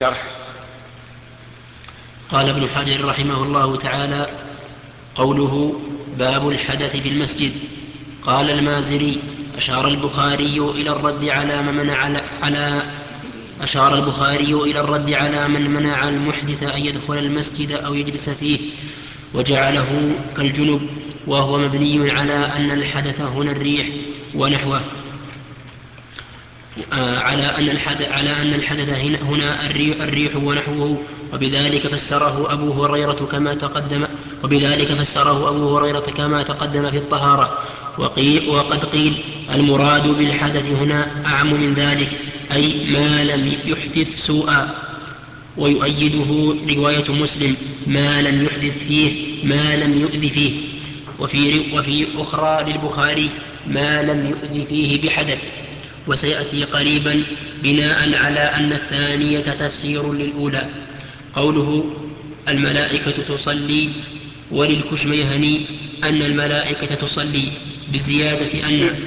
شرح. قال ابن حجر رحمه الله تعالى: قوله باب الحدث في المسجد. قال المازري: أشار البخاري إلى الرد على من منع المحدث أن يدخل المسجد أو يجلس فيه وجعله كالجنب، وهو مبني على أن الحدث هنا الريح ونحوه، على أن الحدث هنا الريح ونحوه. وبذلك فسره أبو هريرة كما تقدم في الطهارة. وقد قيل المراد بالحدث هنا أعم من ذلك، أي ما لم يحدث سوءا. ويؤيده رواية مسلم: ما لم يحدث فيه ما لم يؤذ فيه. وفي أخرى للبخاري: ما لم يؤذ فيه بحدث. وسيأتي قريبا بناء على أن الثانية تفسير للأولى. قوله الملائكة تصلي، وللكشميهني أن الملائكة تصلي بزيادة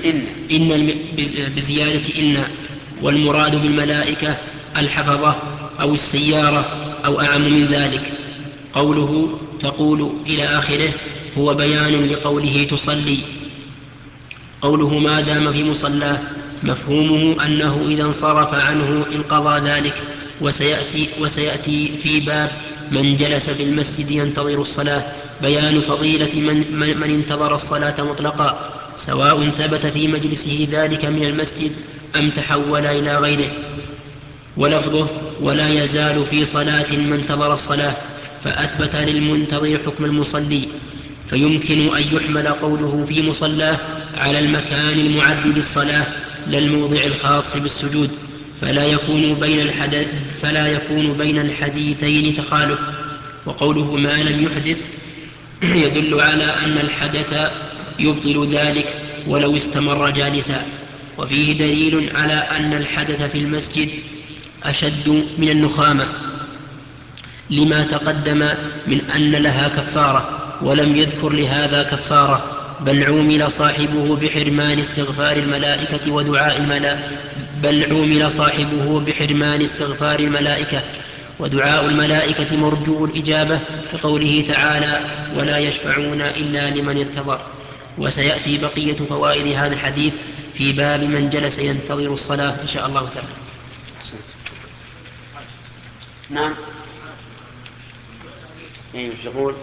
إن، والمراد بالملائكة الحفظة أو السيارة أو أعم من ذلك. قوله تقول إلى آخره هو بيان لقوله تصلي. قوله ما دام في مصلاه، مفهومه أنه إذا انصرف عنه انقضى ذلك. وسيأتي في باب من جلس في المسجد ينتظر الصلاة بيان فضيلة من انتظر الصلاة مطلقا، سواء ثبت في مجلسه ذلك من المسجد أم تحول إلى غيره. ولفظه ولا يزال في صلاة من انتظر الصلاة، فأثبت للمنتظر حكم المصلي. فيمكن أن يحمل قوله في مصلاه على المكان المعد للصلاة لا الموضع الخاص بالسجود، فلا يكون بين الحديثين تخالف. وقوله ما لم يحدث يدل على أن الحدث يبطل ذلك ولو استمر جالسا. وفيه دليل على أن الحدث في المسجد أشد من النخامة، لما تقدم من أن لها كفارة، ولم يذكر لهذا كفارة، بل عومل صاحبه بحرمان استغفار الملائكة ودعاء الملائكة مرجو الإجابة، كقوله تعالى: ولا يشفعون إلا لمن ارتضى. وسيأتي بقية فوائد هذا الحديث في باب من جلس ينتظر الصلاة إن شاء الله تعالى. نعم. يقول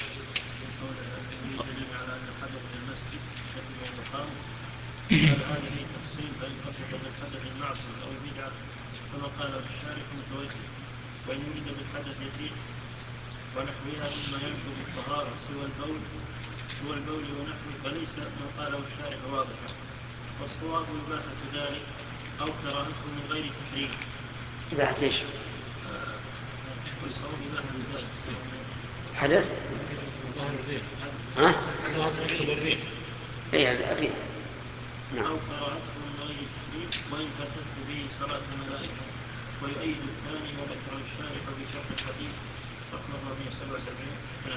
هل هذا فيه تفصيل فإن قصد بالحدث المعصي أو البدعة كما قال الشارح متوجه، وإن يريد بالحدث الريح ونحوها مما ينقض الطهارة سوى البول ونحوه فليس ما قاله الشارح واضحا، والصواب إباحة ذلك أو كراهته من غير تحريم. إباحة إيش؟ والصواب إباحة ذلك حدث؟ الريح. إيه الريح. نعم. أو كراهته من غير تحريم وإن فاتته به صلاة الملائكة. ويؤيد الثاني ما ذكر الشارح بشرح الحديث رقم 477.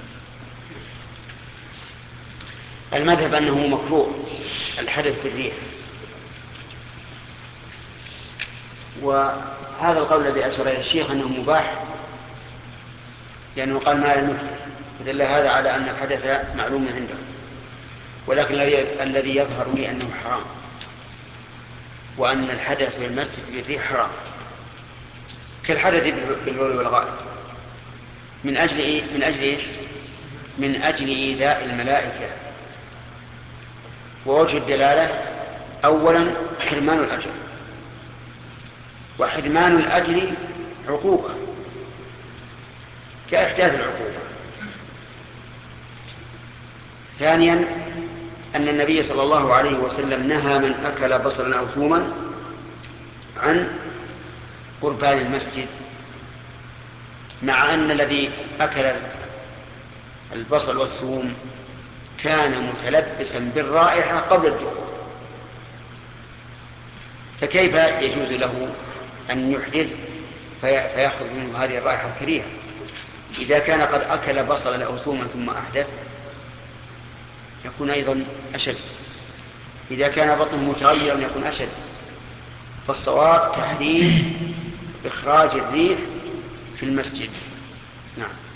المذهب أنه مكروه الحدث بالريح، وهذا القول الذي أشار إليه الشيخ أنه مباح لأنه قال ما لم يحدث، فدل هذا على أن الحدث معلوم عنده، ولكن الذي يظهر لي أنه حرام، وأن الحدث في المسجد بالريح حرام كالحدث بالبول والغائط. من أجل إيش؟ من أجل إيذاء الملائكة. ووجه الدلالة أولا حرمان الأجر، وحرمان الأجر عقوبة كإحداث العقوبة. ثانيا أن النبي صلى الله عليه وسلم نهى من أكل بصلا أو ثوما عن قربان المسجد، مع أن الذي أكل البصل والثوم كان متلبسا بالرائحة قبل الدخول، فكيف يجوز له أن يحدث فيخرج منه هذه الرائحة الكريهة؟ إذا كان قد أكل بصلا أو ثوما ثم أحدث يكون أيضا أشد، إذا كان بطنه متغيرا يكون أشد. فالصواب تحريم إخراج الريح في المسجد. نعم.